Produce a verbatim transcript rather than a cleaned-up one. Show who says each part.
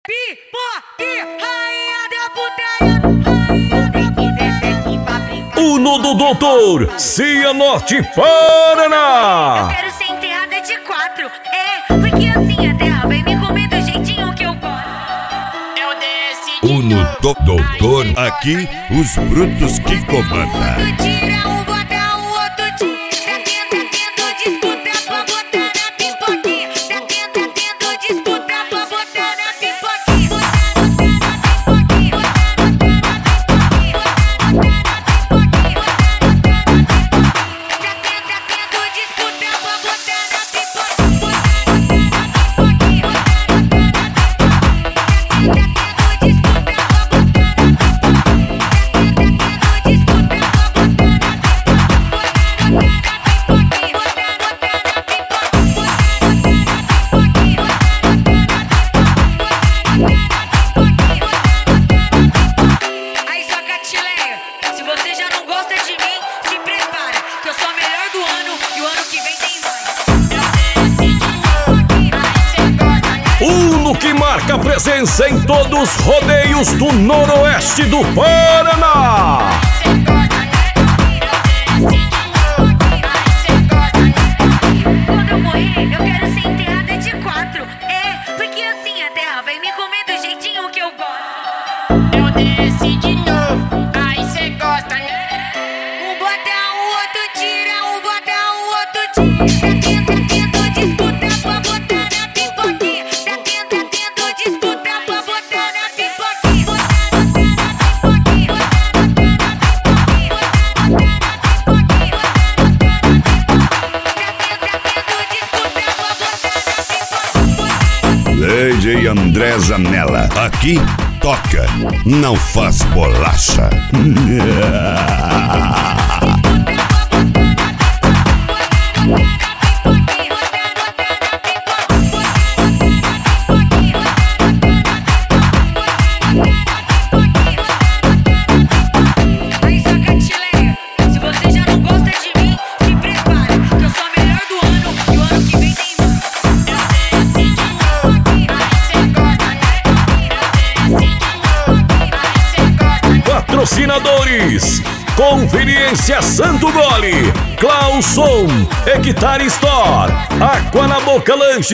Speaker 1: Uno do Doutor, Cianorte, Paraná.
Speaker 2: Eu quero ser enterrada de quatro. É, porque assim a terra vai me comer do jeitinho que eu gosto. Eu decidi.
Speaker 3: Uno do Doutor, aqui os brutos que comandam.
Speaker 2: Um tira, um bota, um outro tira. Tá tendo, tendo disputa pra botar na pipoquinha. Tá tendo, tendo disputa pra botar na pipoquinha.
Speaker 1: Uno que marca presença em todos os rodeios do Noroeste do Paraná.
Speaker 2: Quando eu morrer, eu quero ser enterrada de quatro. É, porque assim a terra vai me comer do jeitinho que eu gosto.
Speaker 4: Eu desci de novo, aí cê gosta, né?
Speaker 2: Um bota, um outro tira, um bota, um outro tira. Tá tendo, tendo disputa pra botar na pipoquinha. Tá tendo, tendo disputa pra botar na pipoquinha.
Speaker 3: D J André Zanella, aqui toca, não faz bolacha.
Speaker 2: Aí só catileia, se você já não gosta de mim, se prepara, que eu sou a melhor do ano e o ano que vem tem mais.
Speaker 4: Eu desci de novo, aí cê gosta, né? Eu desci de novo, aí cê gosta, né?
Speaker 1: Patrocinadores: Conveniência Santo Gole, Clauson, Hectare Store, Água na Boca Lanche.